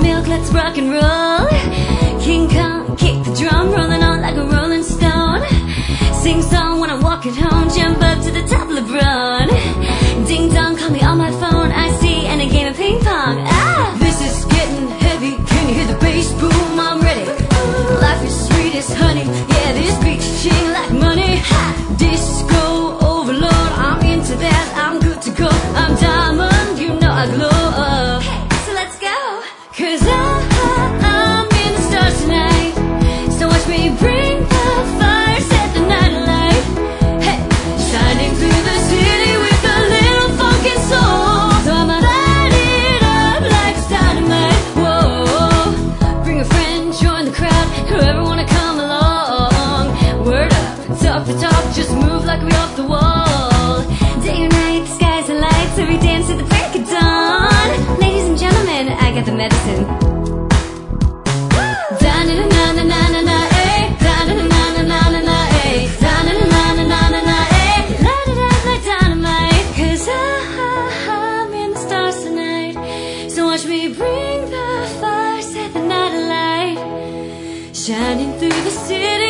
milk, let's rock and roll. King Kong, kick the drum, rolling on like a rolling stone. Sing song when I'm walking home, jump up to the top, LeBron. Ding dong, call me on my phone, I see, and a game of ping pong. Ah! This is getting heavy, can you hear the bass boom? I'm ready. Life is sweet as honey, yeah, this beat's ching like money. Ha! Disco overload, I'm into that, I'm good to go. I'm diamond, you know I glow. Hey, so let's go. 'Cause I'm in the stars tonight. So watch me bring the fire, set the night alight. Hey, shining through the city with a little funky soul. So I'ma light it up like it's dynamite. Whoa, bring a friend, join the crowd, whoever wanna come along. Word up, talk the talk, just move like we off the wall. Day or night, skies are light, so we dance to the break of dawn. Ladies and gentlemen, I got the medicine. Da-na-na-na-na-na-na, eh. Da-na-na-na-na-na-na, eh. Da-na-na-na-na-na-na, eh. Light it up like dynamite. 'Cause I'm in the stars tonight. So watch me bring the fire, set the night alight. Shining through the city